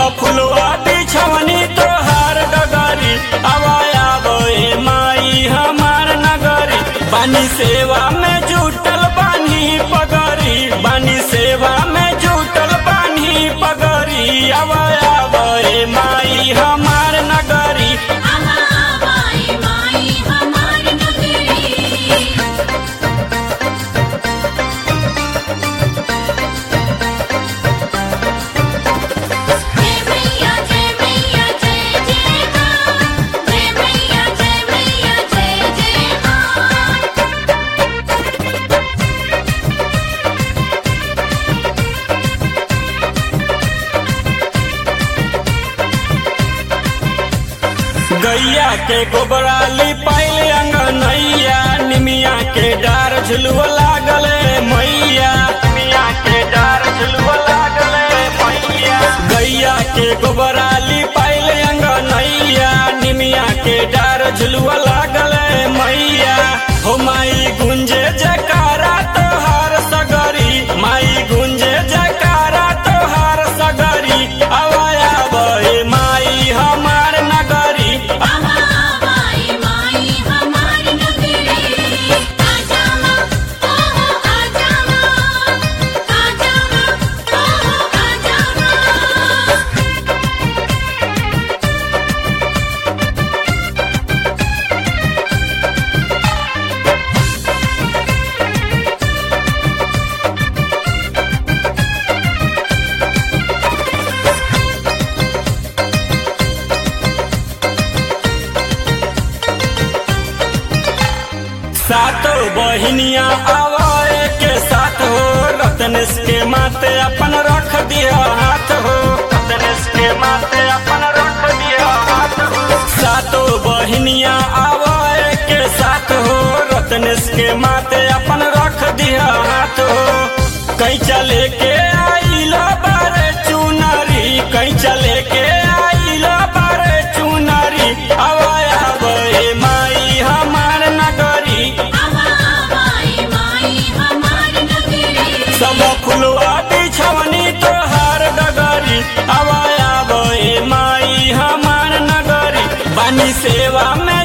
फुलवा बिछवनी तोहार डगरी आवाया बे माई हमार नगरी बानी सेवा में जुटल बानी पगरी बानी सेवा में जुटल बानी पगरी आवाया बे माई हमार नगरी गैया के गोबराली पाइल अंगनैया निमिया के डार झुलुआ लागले मैया निमिया के डार झुलुआ लागले मैया गैया के गोबराली पाइल अंगनैया निमिया के डार झुलुआ लागले मैया हो माई गुंजे जयकारा तोहार सगरी माई गुंजे जयकारा तोहार सगरी आवाया बे माई हमार नगरी सातों बहिनिया आवाए के साथ हो रतनेश के माथे अपन रख दिया हाथ हो रतनेश के माथे अपन रख दिया हाथ हो सातों बहिनिया आवाए के साथ हो रतनेश के माथे अपन रख दिया हाथ हो कहीं चले के आइला बारे चुनरी कहीं चले के आइला बारे चुनरी आवाया बे माई हमार नगरी सब फुलवा बिछवनी तोहार डगरी आवाया बे माई हमार नगरी बानी सेवा में